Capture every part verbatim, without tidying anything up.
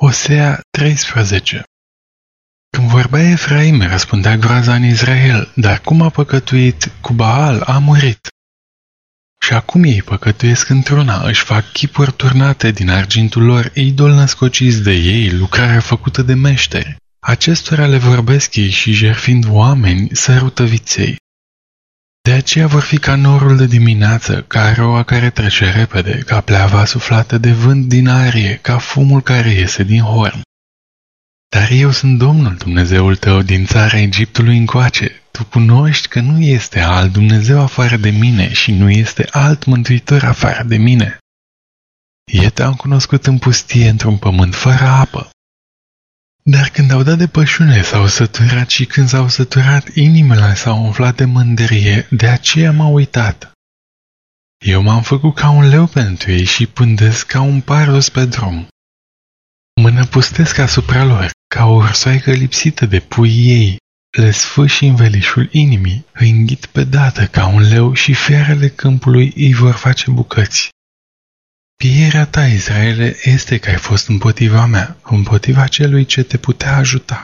Osea treisprezece. Când vorbea Efraim, răspundea groaza în Israel, dar cum a păcătuit cu Baal, a murit. Și acum ei păcătuiesc într-una, își fac chipuri turnate din argintul lor, idol născociți de ei, lucrare făcută de meșteri. Acestora le vorbesc ei și, jerfind oameni, sărută viței. De aceea vor fi ca norul de dimineață, ca roa care trece repede, ca pleava suflată de vânt din arie, ca fumul care iese din horn. Dar eu sunt Domnul Dumnezeul tău din țara Egiptului încoace. Tu cunoști că nu este alt Dumnezeu afară de mine și nu este alt mântuitor afară de mine. Eu te-am cunoscut în pustie într-un pământ fără apă. Dar când au dat de pășune s-au săturat și când s-au săturat, inimile s-au umflat de mândrie, de aceea m-au uitat. Eu m-am făcut ca un leu pentru ei și pândesc ca un parus pe drum. Mă năpustesc asupra lor, ca o ursoaică lipsită de pui ei, le sfâși învelișul inimii, îi înghit pe dată ca un leu și fiarele câmpului îi vor face bucăți. Pierea ta, Israele, este că ai fost împotriva mea, împotriva celui ce te putea ajuta.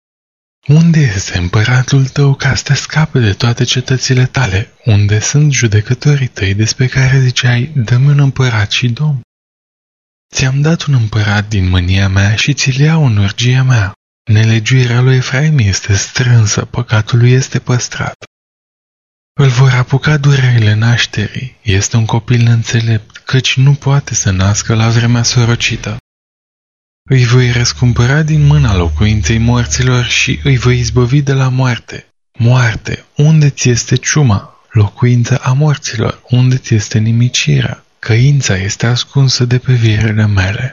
Unde este împăratul tău ca să te scape de toate cetățile tale? Unde sunt judecătorii tăi despre care ziceai, dă-mi un împărat și domn? Ți-am dat un împărat din mânia mea și ți-l iau în urgia mea. Nelegiuirea lui Efraim este strânsă, păcatul lui este păstrat. Îl vor apuca durerile nașterii, este un copil neînțelept, căci nu poate să nască la vremea sorocită. Îi voi răscumpăra din mâna locuinței morților și îi voi izbăvi de la moarte. Moarte, unde ți este ciuma? Locuința a morților, unde ți este nimicirea? Căința este ascunsă de pe virele mele.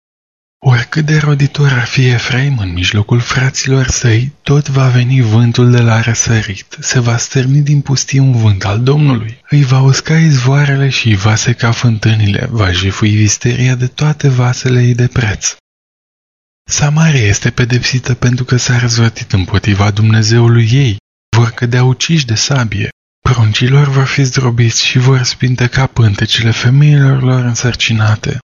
Oricât de roditor ar fi Efraim în mijlocul fraților săi, tot va veni vântul de la răsărit, se va stârni din pustie un vânt al Domnului, îi va usca izvoarele și îi va seca fântânile, va jefui visteria de toate vasele ei de preț. Samaria este pedepsită pentru că s-a răzvrătit împotriva Dumnezeului ei, vor cădea uciși de sabie, pruncilor vor fi zdrobiți și vor spinteca pântecele femeilor lor însărcinate.